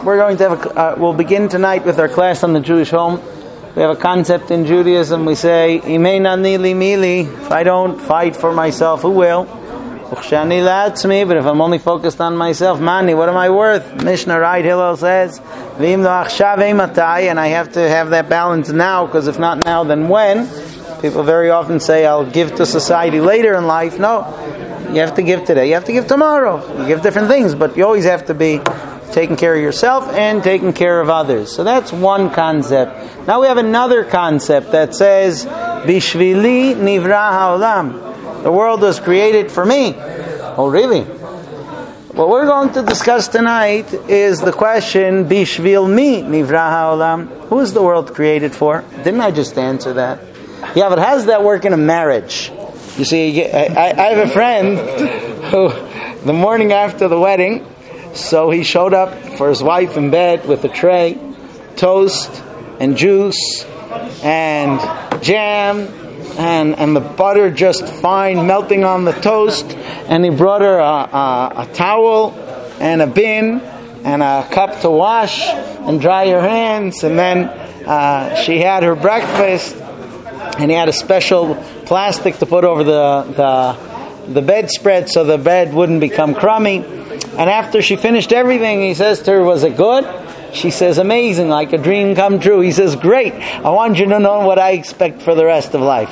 we're going to have we'll begin tonight with our class on the Jewish home. We have a concept in Judaism. We say, "Imena nili mili." If I don't fight for myself, who will? Uchshani la'atzmi. But if I'm only focused on myself, mani, what am I worth? Mishnah right, Hillel says, "V'im lo achshav matai," and I have to have that balance now, because if not now, then when? People very often say, "I'll give to society later in life." No, you have to give today. You have to give tomorrow. You give different things, but you always have to be taking care of yourself and taking care of others. So that's one concept. Now we have another concept that says, Bishvili nivra ha'olam. The world was created for me. Oh, really? What we're going to discuss tonight is the question, Bishvil mi nivra ha'olam. Who is the world created for? Didn't I just answer that? Yeah, but how does that work in a marriage? You see, I have a friend who, the morning after the wedding, so he showed up for his wife in bed with a tray, toast and juice and jam and the butter just fine melting on the toast, and he brought her a towel and a bin and a cup to wash and dry her hands, and then she had her breakfast, and he had a special plastic to put over the bedspread so the bed wouldn't become crummy. And after she finished everything, he says to her, "Was it good?" She says, "Amazing, like a dream come true." He says, "Great, I want you to know what I expect for the rest of life."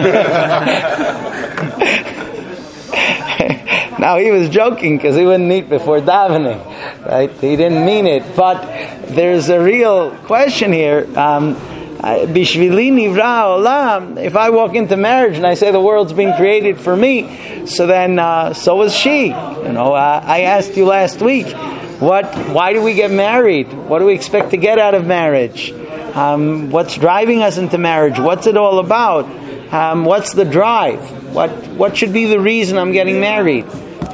Now he was joking because he wouldn't eat before davening, right? He didn't mean it, but there's a real question here. Bishvili nivra olam. If I walk into marriage and I say the world's been created for me, so then so was she. I asked you last week, why do we get married? What do we expect to get out of marriage? What's driving us into marriage? What's it all about? What's the drive? What should be the reason I'm getting married?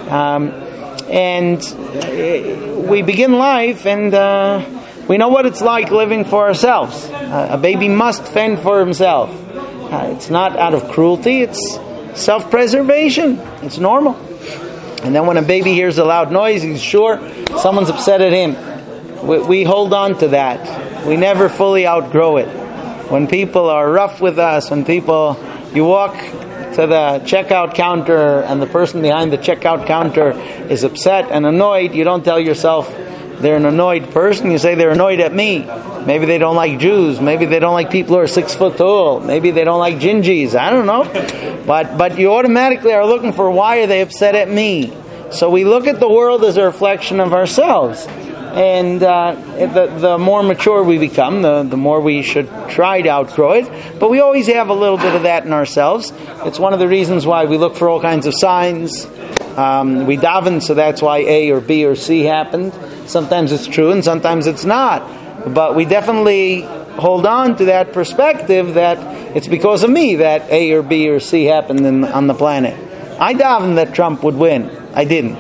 And we begin life, and we know what it's like living for ourselves. A baby must fend for himself. It's not out of cruelty, it's self-preservation. It's normal. And then when a baby hears a loud noise, he's sure someone's upset at him. We hold on to that. We never fully outgrow it. When people are rough with us, you walk to the checkout counter and the person behind the checkout counter is upset and annoyed, you don't tell yourself, they're an annoyed person. You say they're annoyed at me. Maybe they don't like Jews. Maybe they don't like people who are 6 foot tall. Maybe they don't like gingies. I don't know. But you automatically are looking for, why are they upset at me? So we look at the world as a reflection of ourselves. And the more mature we become, the more we should try to outgrow it. But we always have a little bit of that in ourselves. It's one of the reasons why we look for all kinds of signs. We daven, so that's why A or B or C happened. Sometimes it's true and sometimes it's not. But we definitely hold on to that perspective that it's because of me that A or B or C happened on the planet. I davened that Trump would win. I didn't.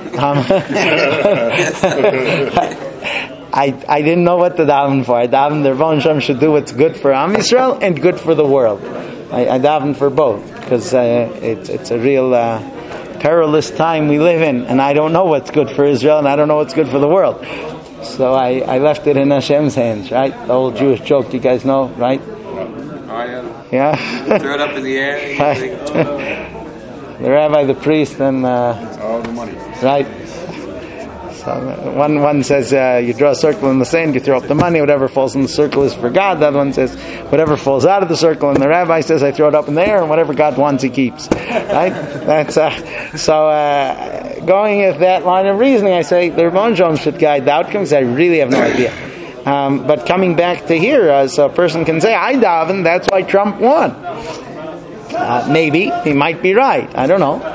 I didn't know what to daven for. I davened the Rebbeinu Shem should do what's good for Am Yisrael and good for the world. I davened for both because it's a real perilous time we live in, and I don't know what's good for Israel and I don't know what's good for the world. So I left it in Hashem's hands, right? The old Jewish joke, you guys know, right? Yeah. Throw it up in the air. The rabbi, the priest, and all the money. Right. So one says you draw a circle in the sand, you throw up the money, whatever falls in the circle is for God. The other one says whatever falls out of the circle, and the rabbi says I throw it up in the air, and whatever God wants he keeps. Right? That's going with that line of reasoning, I say the Rebbeinu Shalom should guide the outcomes. I really have no idea. But coming back to here, so a person can say I daven, that's why Trump won. Maybe he might be right. I don't know.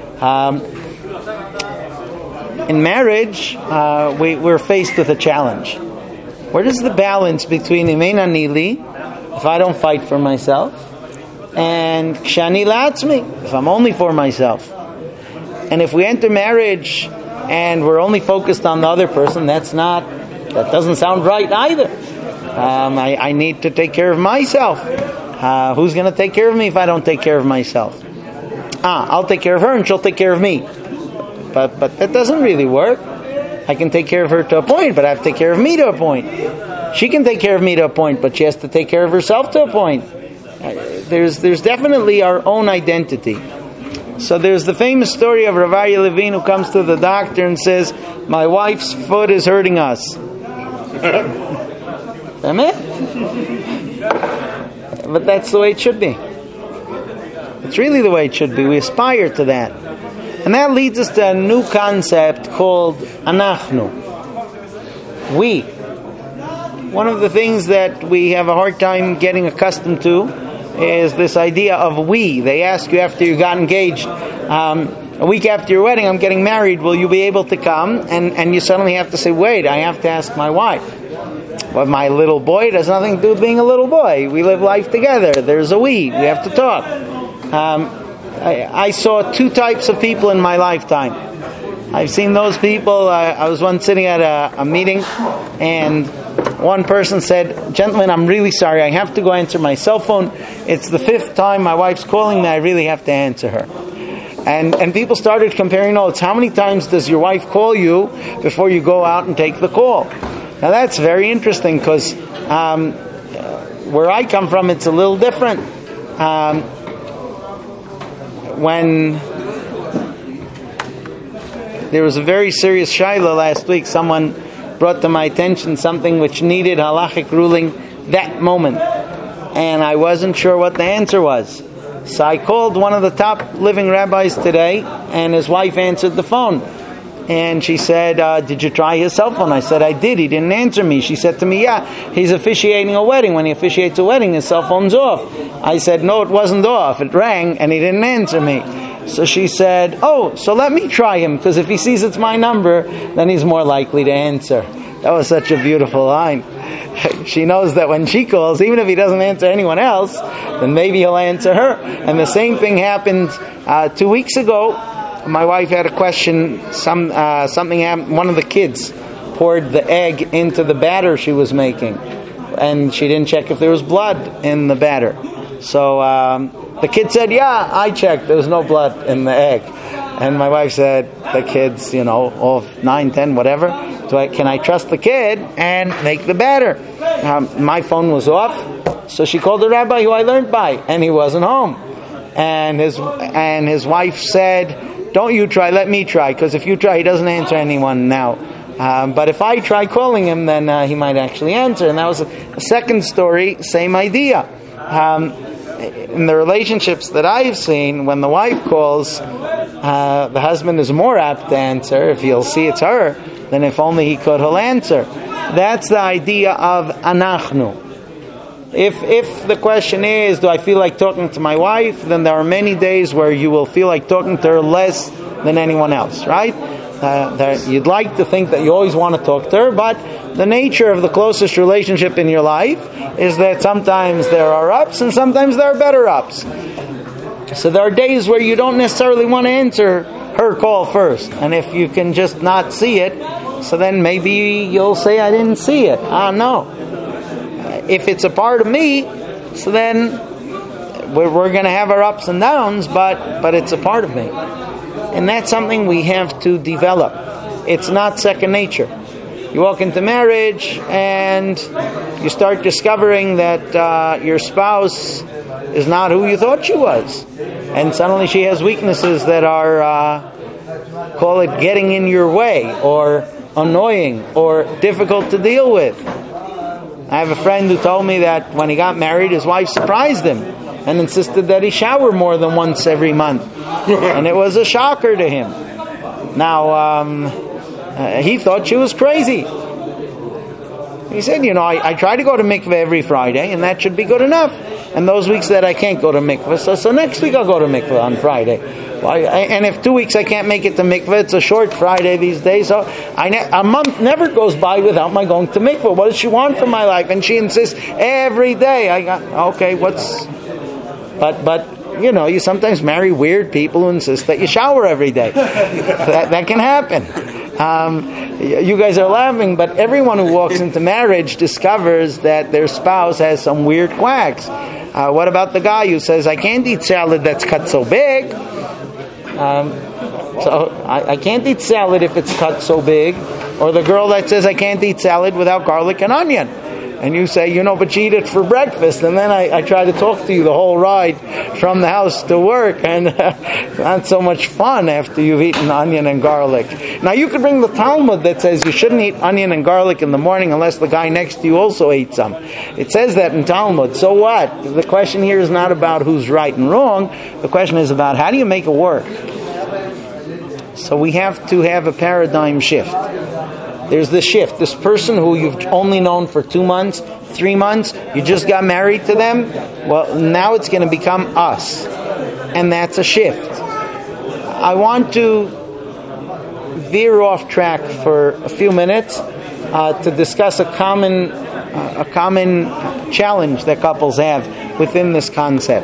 In marriage, we're faced with a challenge. Where does the balance between Imena Nili, if I don't fight for myself, and Kshani La'atzmi, if I'm only for myself? And if we enter marriage and we're only focused on the other person, that doesn't sound right either. I need to take care of myself. Who's going to take care of me if I don't take care of myself? I'll take care of her and she'll take care of me. But that doesn't really work. I can take care of her to a point, but I have to take care of me to a point. She can take care of me to a point, but she has to take care of herself to a point. There's definitely our own identity. So there's the famous story of Rav Aryeh Levine who comes to the doctor and says, my wife's foot is hurting us. Amen? But that's the way it should be. It's really the way it should be. We aspire to that. And that leads us to a new concept called Anachnu. We. One of the things that we have a hard time getting accustomed to is this idea of we. They ask you after you got engaged, a week after your wedding, I'm getting married, will you be able to come? And you suddenly have to say, wait, I have to ask my wife. But my little boy, it has nothing to do with being a little boy. We live life together. There's a we have to talk. I saw two types of people in my lifetime. I've seen those people. I was once sitting at a meeting, and one person said, gentlemen, I'm really sorry. I have to go answer my cell phone. It's the 5th time my wife's calling me. I really have to answer her. And people started comparing notes. How many times does your wife call you before you go out and take the call? Now that's very interesting, because where I come from, it's a little different. When there was a very serious shaila last week, someone brought to my attention something which needed halachic ruling that moment, and I wasn't sure what the answer was. So I called one of the top living rabbis today, and his wife answered the phone. And she said, did you try his cell phone? I said, I did. He didn't answer me. She said to me, yeah, he's officiating a wedding. When he officiates a wedding, his cell phone's off. I said, no, it wasn't off. It rang, and he didn't answer me. So she said, oh, so let me try him, because if he sees it's my number, then he's more likely to answer. That was such a beautiful line. She knows that when she calls, even if he doesn't answer anyone else, then maybe he'll answer her. And the same thing happened 2 weeks ago. My wife had a question. Something happened. One of the kids poured the egg into the batter she was making, and she didn't check if there was blood in the batter. So the kid said, yeah, I checked. There was no blood in the egg. And my wife said, the kids, all 9, 10, whatever, can I trust the kid and make the batter? My phone was off, so she called the rabbi who I learned by, and he wasn't home. And his wife said, don't you try, let me try, because if you try, he doesn't answer anyone now. But if I try calling him, then he might actually answer. And that was a second story, same idea. In the relationships that I've seen, when the wife calls, the husband is more apt to answer if he'll see it's her than if only he could, he'll answer. That's the idea of anachnu. If the question is, do I feel like talking to my wife, then there are many days where you will feel like talking to her less than anyone else, right? That you'd like to think that you always want to talk to her, but the nature of the closest relationship in your life is that sometimes there are ups and sometimes there are better ups. So there are days where you don't necessarily want to answer her call first, and if you can just not see it, so then maybe you'll say, I didn't see it. No. If it's a part of me, so then we're going to have our ups and downs, but it's a part of me. And that's something we have to develop. It's not second nature. You walk into marriage and you start discovering that your spouse is not who you thought she was. And suddenly she has weaknesses that are, call it getting in your way, or annoying, or difficult to deal with. I have a friend who told me that when he got married, his wife surprised him and insisted that he shower more than once every month. And it was a shocker to him. Now, he thought she was crazy. He said, I try to go to mikveh every Friday, and that should be good enough. And those weeks that I can't go to mikveh, so next week I'll go to mikveh on Friday. And if 2 weeks I can't make it to mikveh, it's a short Friday these days, so a month never goes by without my going to mikveh. What does she want from my life? And she insists every day. But you sometimes marry weird people who insist that you shower every day. that can happen. You guys are laughing, but everyone who walks into marriage discovers that their spouse has some weird quacks. What about the guy who says, I can't eat salad that's cut so big? So I can't eat salad if it's cut so big. Or the girl that says I can't eat salad without garlic and onion. And you say, but you eat it for breakfast. And then I try to talk to you the whole ride from the house to work. And not so much fun after you've eaten onion and garlic. Now you could bring the Talmud that says you shouldn't eat onion and garlic in the morning unless the guy next to you also ate some. It says that in Talmud. So what? The question here is not about who's right and wrong. The question is about how do you make it work? So we have to have a paradigm shift. There's the shift. This person who you've only known for 2 months, 3 months, you just got married to them, well, now it's going to become us. And that's a shift. I want to veer off track for a few minutes to discuss a common challenge that couples have within this concept.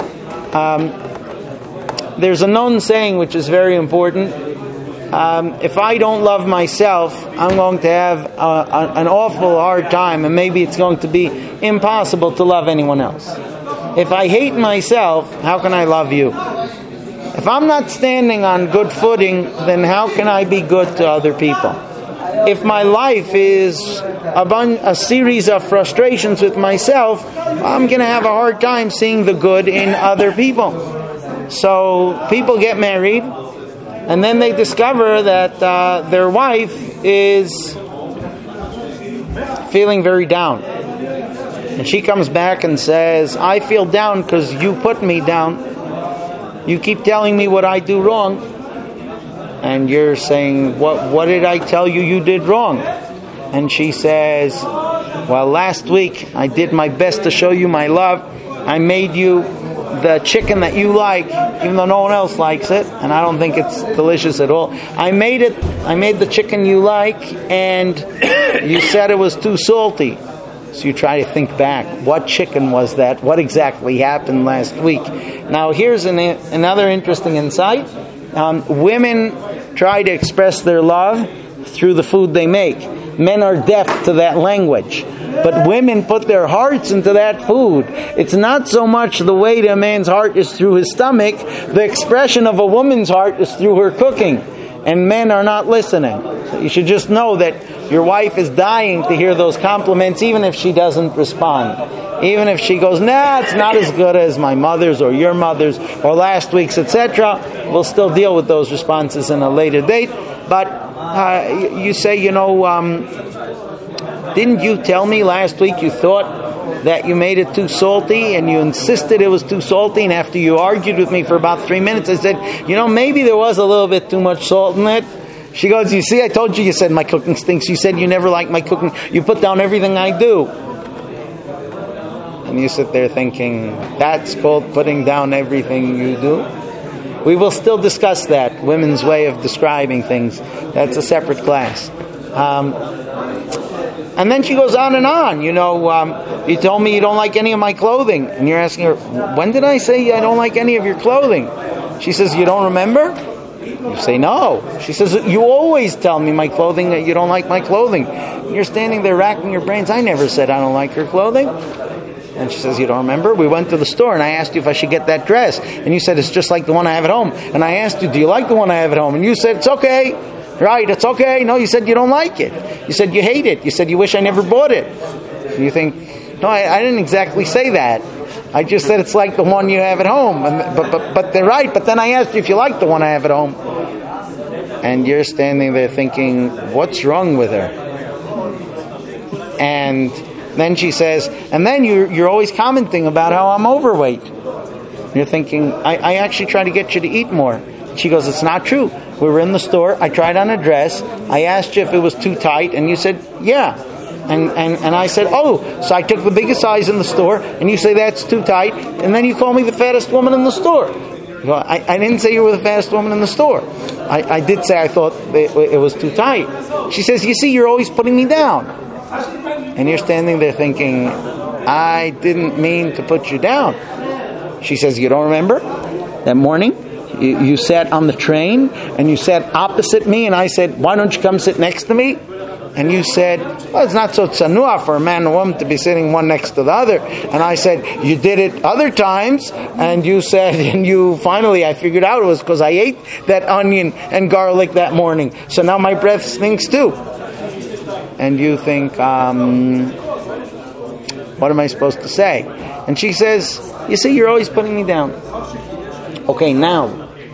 There's a known saying which is very important. If I don't love myself, I'm going to have an awful hard time, and maybe it's going to be impossible to love anyone else. If I hate myself, how can I love you? If I'm not standing on good footing, then how can I be good to other people? If my life is a series of frustrations with myself, I'm going to have a hard time seeing the good in other people. So people get married, and then they discover that their wife is feeling very down. And she comes back and says, I feel down because you put me down. You keep telling me what I do wrong. And you're saying, what did I tell you did wrong? And she says, well, last week I did my best to show you my love. I made you the chicken that you like, even though no one else likes it, and I don't think it's delicious at all. I made the chicken you like, and you said it was too salty. So you try to think back. What chicken was that? What exactly happened last week? Now here's another interesting insight. Women try to express their love through the food they make. Men are deaf to that language. But women put their hearts into that food. It's not so much the way to a man's heart is through his stomach. The expression of a woman's heart is through her cooking. And men are not listening. So you should just know that your wife is dying to hear those compliments, even if she doesn't respond. Even if she goes, nah, it's not as good as my mother's or your mother's or last week's, etc. We'll still deal with those responses in a later date. But you say, didn't you tell me last week you thought that you made it too salty and you insisted it was too salty, and after you argued with me for about 3 minutes I said, maybe there was a little bit too much salt in it. She goes, you see, I told you said my cooking stinks. You said you never liked my cooking. You put down everything I do. And you sit there thinking, that's called putting down everything you do? We will still discuss that, women's way of describing things. That's a separate class. And then she goes on and on. You told me you don't like any of my clothing. And you're asking her, when did I say I don't like any of your clothing? She says, you don't remember? You say, no. She says, you always tell me my clothing that you don't like my clothing. And you're standing there racking your brains. I never said I don't like your clothing. And she says, you don't remember? We went to the store and I asked you if I should get that dress. And you said, it's just like the one I have at home. And I asked you, do you like the one I have at home? And you said, it's okay. Right, it's okay. No, you said you don't like it. You said you hate it. You said you wish I never bought it. And you think, no, I didn't exactly say that. I just said it's like the one you have at home. But they're right. But then I asked you if you like the one I have at home. And you're standing there thinking, what's wrong with her? And then she says, and then you're always commenting about how I'm overweight. You're thinking, I actually try to get you to eat more. She goes, it's not true. We were in the store. I tried on a dress. I asked you if it was too tight, and you said, yeah. And I said, oh. So I took the biggest size in the store, and you say that's too tight, and then you call me the fattest woman in the store. Well, I didn't say you were the fattest woman in the store. I did say I thought it was too tight. She says, you see, you're always putting me down. And you're standing there thinking, I didn't mean to put you down. She says, you don't remember that morning? You sat on the train and you sat opposite me, and I said, why don't you come sit next to me? And you said, well, it's not so tsanua for a man and a woman to be sitting one next to the other. And I said, you did it other times. And you said, I figured out it was because I ate that onion and garlic that morning. So now my breath stinks too. And you think, what am I supposed to say? And she says, you see, you're always putting me down. Okay, now,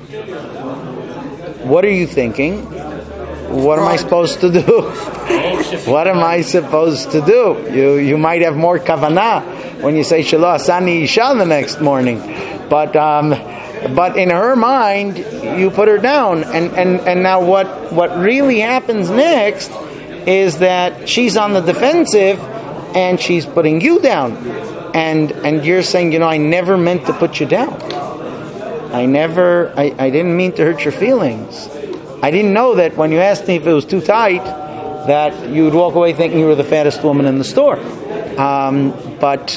what are you thinking? What am I supposed to do? What am I supposed to do? You might have more kavanah when you say Shelo Asani Isha the next morning. But in her mind, you put her down. And now what really happens next is that she's on the defensive and she's putting you down. And you're saying, I never meant to put you down. I didn't mean to hurt your feelings. I didn't know that when you asked me if it was too tight, that you would walk away thinking you were the fattest woman in the store. But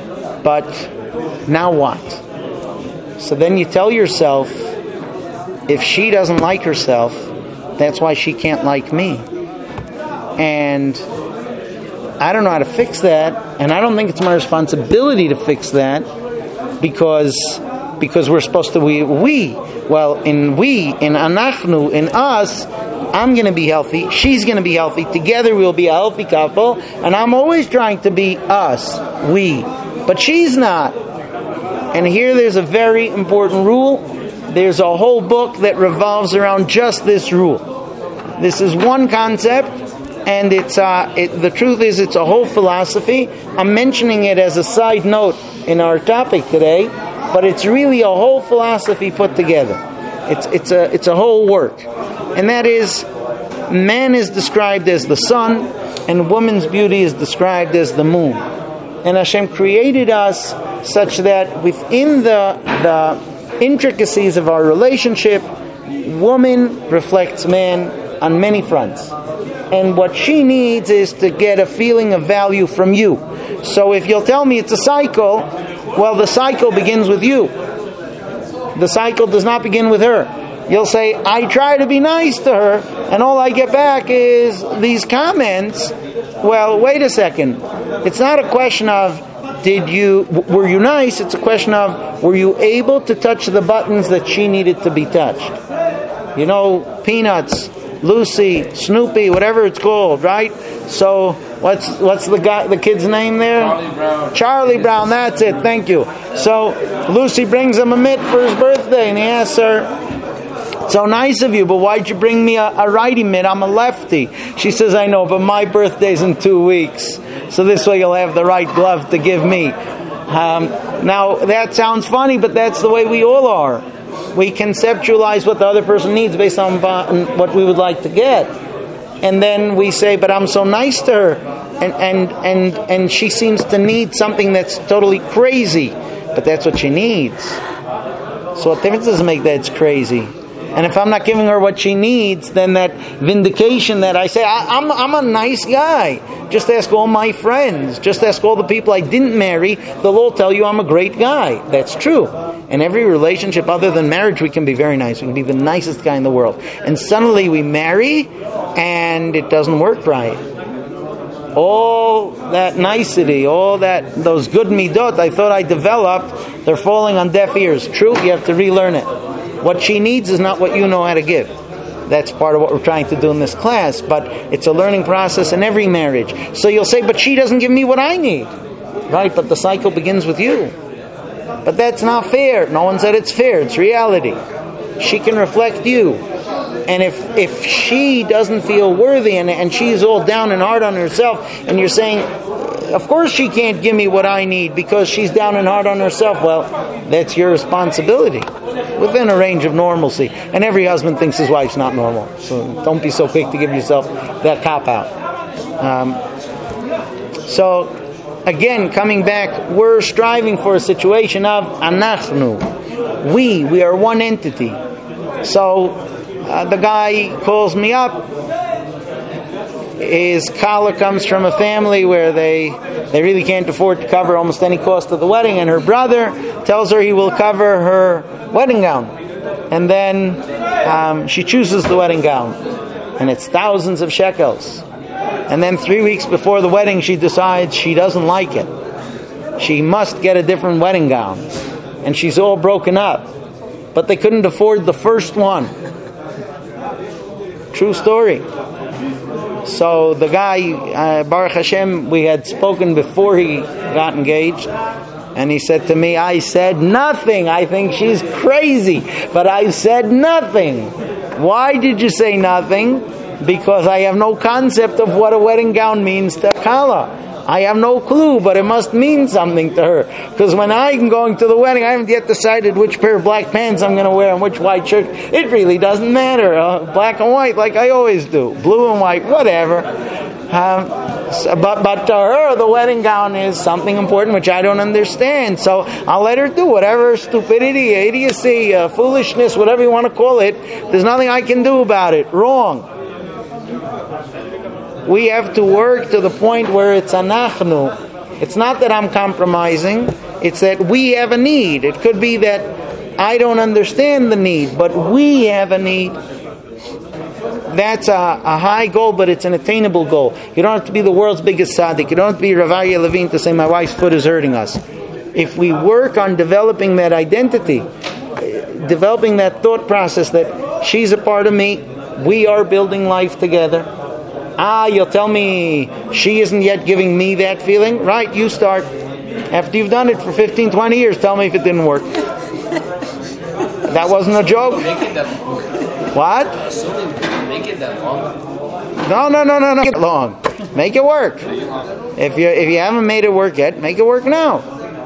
now what? So then you tell yourself, if she doesn't like herself, that's why she can't like me. And I don't know how to fix that, and I don't think it's my responsibility to fix that, because we're supposed to in anachnu, in us, I'm going to be healthy, she's going to be healthy, together we'll be a healthy couple, and I'm always trying to be us, we, but she's not. And here there's a very important rule. There's a whole book that revolves around just this rule. This is one concept, and the truth is it's a whole philosophy. I'm mentioning it as a side note in our topic today, but it's really a whole philosophy put together. It's a whole work. And that is, man is described as the sun, and woman's beauty is described as the moon. And Hashem created us such that within the intricacies of our relationship, woman reflects man on many fronts. And what she needs is to get a feeling of value from you. So if you'll tell me it's a cycle, well, the cycle begins with you. The cycle does not begin with her. You'll say, I try to be nice to her, and all I get back is these comments. Well, wait a second. It's not a question of, were you nice? It's a question of, were you able to touch the buttons that she needed to be touched? Peanuts, Lucy, Snoopy, whatever it's called, right? So what's the kid's name there? Charlie Brown. Charlie Brown, that's it, thank you. So Lucy brings him a mitt for his birthday, and he asks her, so nice of you, but why'd you bring me a righty mitt? I'm a lefty. She says, I know, but my birthday's in 2 weeks, so this way you'll have the right glove to give me. Now, that sounds funny, but that's the way we all are. We conceptualize what the other person needs based on what we would like to get. And then we say, but I'm so nice to her, and she seems to need something that's totally crazy, but that's what she needs. So what difference does it make that it's crazy? And if I'm not giving her what she needs, then that vindication that I say, I'm a nice guy. Just ask all my friends. Just ask all the people I didn't marry. They'll all tell you I'm a great guy. That's true. In every relationship other than marriage, we can be very nice. We can be the nicest guy in the world. And suddenly we marry, and it doesn't work right. All that nicety, those good midot I thought I developed, they're falling on deaf ears. True, you have to relearn it. What she needs is not what you know how to give. That's part of what we're trying to do in this class, but it's a learning process in every marriage. So you'll say, but she doesn't give me what I need. Right, but the cycle begins with you. But that's not fair. No one said it's fair. It's reality. She can reflect you. And if she doesn't feel worthy and she's all down and hard on herself, and you're saying, of course she can't give me what I need because she's down and hard on herself, well, that's your responsibility within a range of normalcy. And every husband thinks his wife's not normal. So don't be so quick to give yourself that cop-out. So, again, coming back, we're striving for a situation of anachnu. We are one entity. So, the guy calls me up. His kala comes from a family where they really can't afford to cover almost any cost of the wedding, and her brother tells her he will cover her wedding gown. And then she chooses the wedding gown, and it's thousands of shekels. And then 3 weeks before the wedding, she decides she doesn't like it. She must get a different wedding gown. And she's all broken up. But they couldn't afford the first one. True story. So the guy, Baruch Hashem, we had spoken before he got engaged. And he said to me, I said nothing. I think she's crazy. But I said nothing. Why did you say nothing? Because I have no concept of what a wedding gown means to Kala. I have no clue, but it must mean something to her. Because when I'm going to the wedding, I haven't yet decided which pair of black pants I'm going to wear and which white shirt. It really doesn't matter. Black and white, like I always do. Blue and white, whatever. But to her, the wedding gown is something important which I don't understand. So I'll let her do whatever stupidity, idiocy, foolishness, whatever you want to call it. There's nothing I can do about it. Wrong. We have to work to the point where it's anachnu. It's not that I'm compromising. It's that we have a need. It could be that I don't understand the need, but we have a need. That's a high goal, but it's an attainable goal. You don't have to be the world's biggest tzaddik. You don't have to be Rav Aryeh Levine to say, my wife's foot is hurting us. If we work on developing that identity, developing that thought process that she's a part of me, we are building life together. You'll tell me she isn't yet giving me that feeling? Right, you start. After you've done it for 15, 20 years, tell me if it didn't work. That wasn't a joke? What? Make it that long. No. Make it long. Make it work. If you haven't made it work yet, make it work now.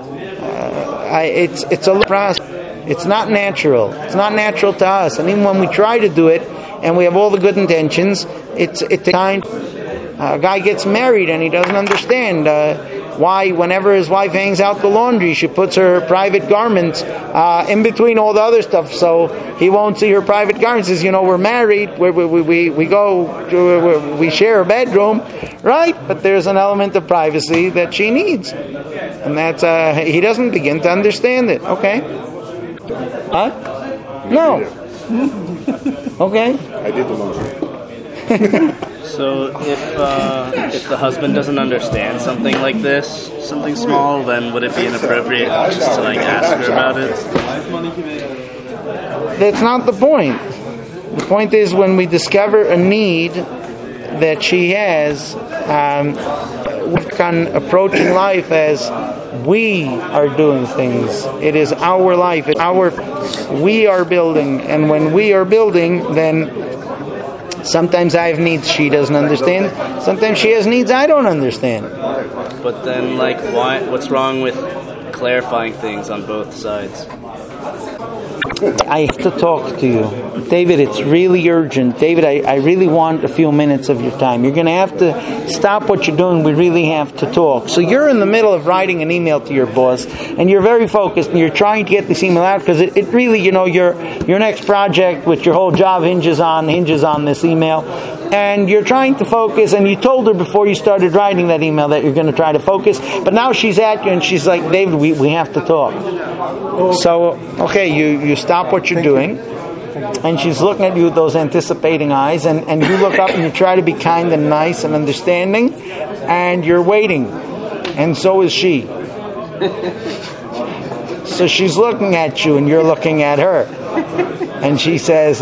It's a process. It's not natural. It's not natural to us. And even when we try to do it, and we have all the good intentions, it's time. A guy gets married and he doesn't understand why whenever his wife hangs out the laundry, she puts her private garments in between all the other stuff, so he won't see her private garments. He says, we're married, we share a bedroom, right? But there's an element of privacy that she needs, and that's he doesn't begin to understand it. Okay? What? No. Okay. I did the laundry. So if the husband doesn't understand something like this, something small, then would it be inappropriate just to ask her about it? That's not the point. The point is when we discover a need that she has, work on approaching life as we are doing things. It is our life. We are building, and when we are building, then sometimes I have needs she doesn't understand. Sometimes she has needs I don't understand. But then, why? What's wrong with clarifying things on both sides? I have to talk to you. David, it's really urgent. David, I really want a few minutes of your time. You're going to have to stop what you're doing. We really have to talk. So you're in the middle of writing an email to your boss, and you're very focused, and you're trying to get this email out, because it really, your next project, which your whole job hinges on this email. And you're trying to focus, and you told her before you started writing that email that you're going to try to focus, but now she's at you, and she's like, David, we have to talk. So, okay, you stop what you're doing, and she's looking at you with those anticipating eyes, and you look up and you try to be kind and nice and understanding, and you're waiting, and so is she. So she's looking at you, and you're looking at her, and she says,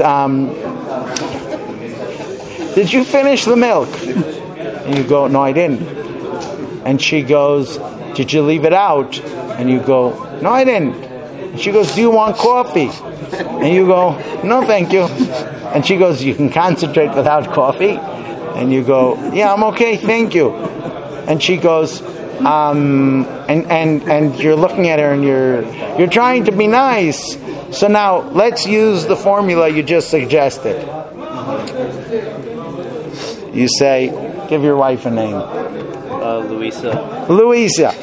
did you finish the milk? And you go, no, I didn't. And she goes, did you leave it out? And you go, no, I didn't. And she goes, do you want coffee? And you go, no, thank you. And she goes, you can concentrate without coffee? And you go, yeah, I'm okay, thank you. And she goes, and you're looking at her and you're trying to be nice. So now let's use the formula you just suggested. You say, give your wife a name. Louisa. Louisa.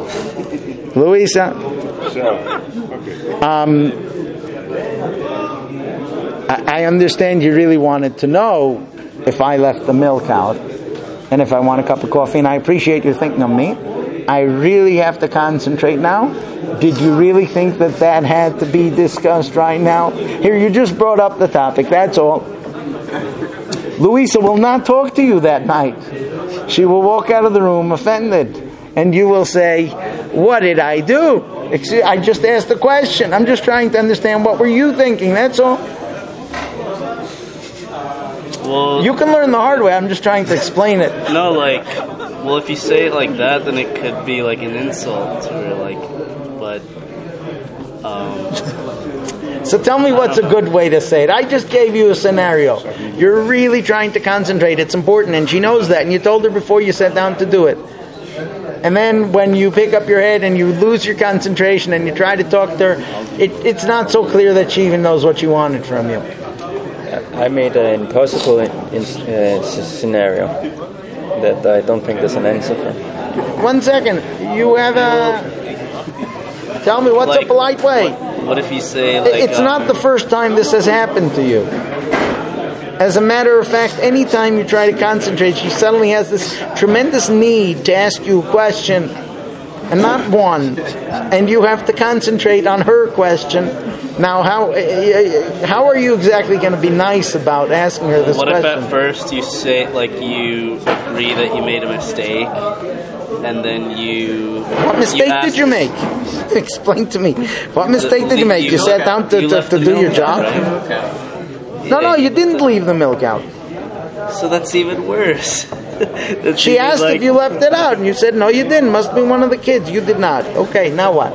I understand you really wanted to know if I left the milk out and if I want a cup of coffee, and I appreciate you thinking of me. I really have to concentrate now. Did you really think that had to be discussed right now? Here, you just brought up the topic, that's all. Louisa will not talk to you that night. She will walk out of the room offended. And you will say, what did I do? I just asked a question. I'm just trying to understand what were you thinking, that's all. Well, you can learn the hard way, I'm just trying to explain it. No, like, well, if you say it like that, then it could be like an insult, or like, but, So tell me what's a good way to say it. I just gave you a scenario. You're really trying to concentrate, it's important, and she knows that, and you told her before you sat down to do it. And then when you pick up your head and you lose your concentration and you try to talk to her, it's not so clear that she even knows what she wanted from you. I made an impossible scenario that I don't think there's an answer for. 1 second. You have a... Tell me, what's like, a polite way? What if you say, like... It's not the first time this has happened to you. As a matter of fact, anytime you try to concentrate, she suddenly has this tremendous need to ask you a question, and not one, and you have to concentrate on her question. Now, how are you exactly going to be nice about asking her this question? What if at first you say, like, you agree that you made a mistake, and then you... What mistake did you make? Explain to me. What mistake did you make? You sat down to do your job? Right? No, you didn't leave the milk out. So that's even worse. She asked if you left it out, and you said, no, you didn't. Must be one of the kids. You did not. Okay, now what?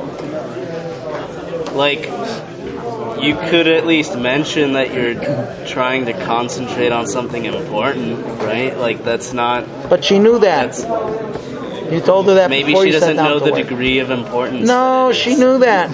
Like, you could at least mention that you're trying to concentrate on something important, right? Like, that's not... But she knew that. You told her that maybe before she you sat doesn't down know to the work. degree of importance. No, she knew that.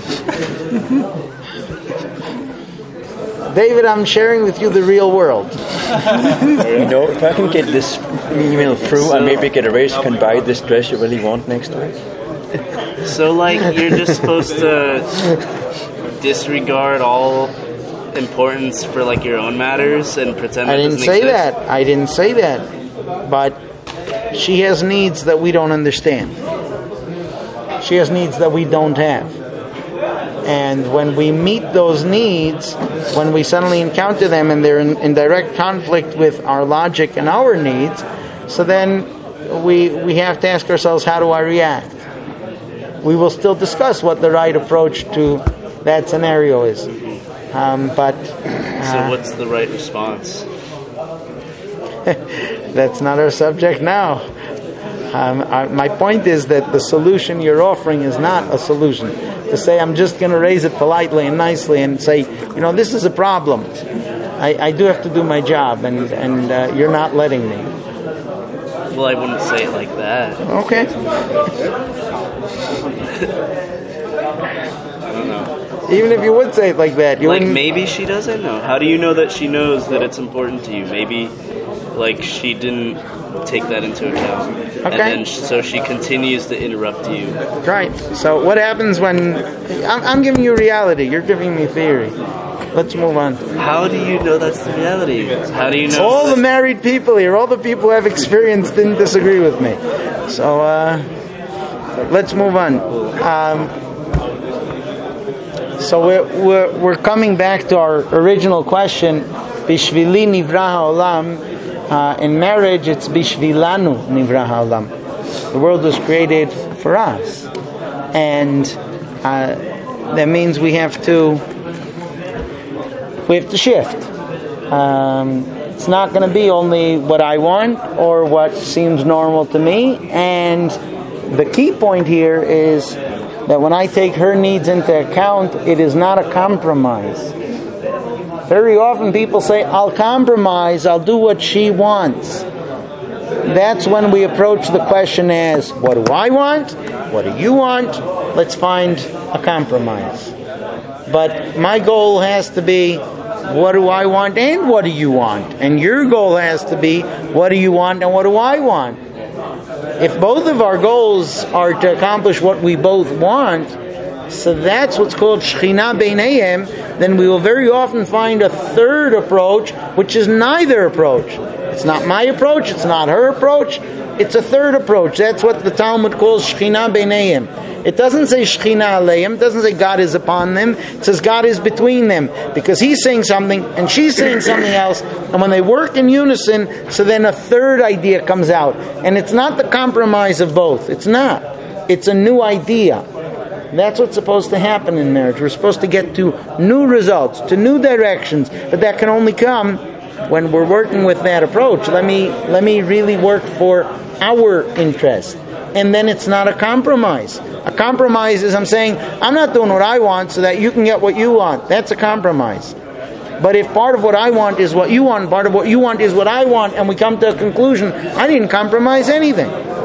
David, I'm sharing with you the real world. If I can get this email through and maybe get a raise, you can buy this dress you really want next week. So, like, you're just supposed to disregard all importance for, like, your own matters and pretend I didn't say that. I didn't say that. But she has needs that we don't understand. She has needs that we don't have. And when we meet those needs, when we suddenly encounter them and they're in direct conflict with our logic and our needs, so then we have to ask ourselves, how do I react? We will still discuss what the right approach to that scenario is. So what's the right response? That's not our subject now. My point is that the solution you're offering is not a solution. To say, I'm just going to raise it politely and nicely and say, this is a problem. I do have to do my job, and you're not letting me. Well, I wouldn't say it like that. Okay. I don't know. Even if you would say it like that, you like, wouldn't... maybe she doesn't know. How do you know that she knows that it's important to you? Maybe, like, she didn't take that into account. Okay. And then so she continues to interrupt you. Right. So what happens when... I'm giving you reality. You're giving me theory. Let's move on. How do you know that's the reality? How do you know... All the married people here, all the people who have experience didn't disagree with me. So, let's move on. So we're coming back to our original question. Bishvili nivra ha'olam. In marriage, it's bishvilanu nivra ha'olam. The world was created for us, and that means we have to shift. It's not going to be only what I want or what seems normal to me. And the key point here is that when I take her needs into account, it is not a compromise. Very often people say, I'll compromise, I'll do what she wants. That's when we approach the question as, what do I want? What do you want? Let's find a compromise. But my goal has to be, what do I want and what do you want? And your goal has to be, what do you want and what do I want? If both of our goals are to accomplish what we both want, so that's what's called Shechina Beinayim, then we will very often find a third approach, which is neither approach. It's not my approach, it's not her approach, it's a third approach. That's what the Talmud calls Shechina Beinayim. It doesn't say Shechina Aleim. It doesn't say God is upon them. It says God is between them, because he's saying something and she's saying something else. And when they work in unison, so then a third idea comes out. And it's not the compromise of both. It's not. It's a new idea. That's what's supposed to happen in marriage. We're supposed to get to new results, to new directions. But that can only come when we're working with that approach. Let me really work for our interest. And then it's not a compromise. A compromise is I'm saying, I'm not doing what I want so that you can get what you want. That's a compromise. But if part of what I want is what you want, part of what you want is what I want, and we come to a conclusion, I didn't compromise anything.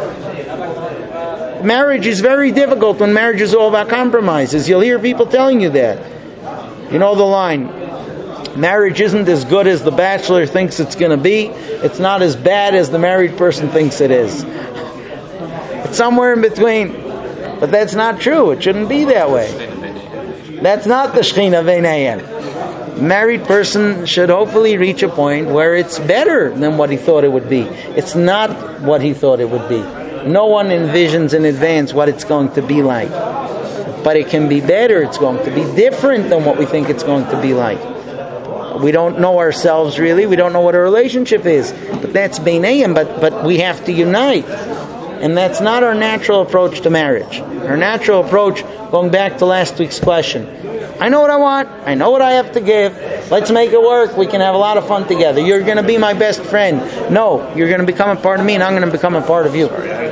Marriage is very difficult when marriage is all about compromises. You'll hear people telling you that. You know the line, marriage isn't as good as the bachelor thinks it's going to be. It's not as bad as the married person thinks it is. It's somewhere in between. But that's not true. It shouldn't be that way. That's not the Shechina Veinayim. Married person should hopefully reach a point where it's better than what he thought it would be. It's not what he thought it would be. No one envisions in advance what it's going to be like. But it can be better. It's going to be different than what we think it's going to be like. We don't know ourselves really. We don't know what a relationship is. But that's Beinayim. But we have to unite. And that's not our natural approach to marriage. Our natural approach, going back to last week's question, I know what I want. I know what I have to give. Let's make it work. We can have a lot of fun together. You're going to be my best friend. No, you're going to become a part of me, and I'm going to become a part of you.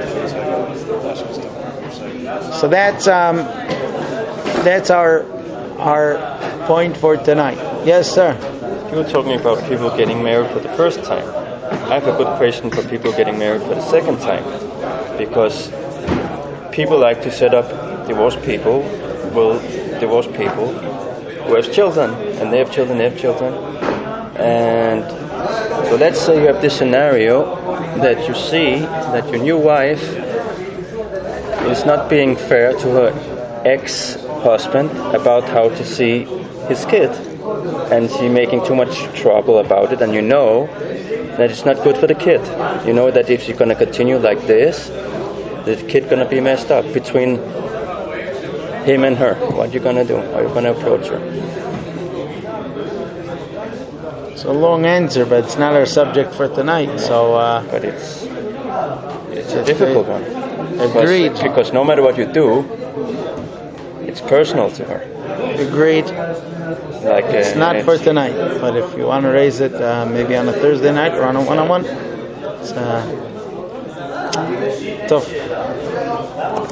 So that's our point for tonight. Yes, sir. You were talking about people getting married for the first time. I have a good question for people getting married for the second time, because people like to set up divorced people who have children, and they have children, and so let's say you have this scenario that you see that your new wife is not being fair to her ex-husband about how to see his kid, and she's making too much trouble about it, and you know that it's not good for the kid. You know that if she's going to continue like this, the kid going to be messed up between him and her. What are you going to do? How are you going to approach her? It's a long answer, but it's not our subject for tonight. So, but it's a difficult one. Agreed. Because no matter what you do, it's personal to her. Agreed. It's not for tonight, but if you want to raise it maybe on a Thursday night or on a one-on-one, it's tough.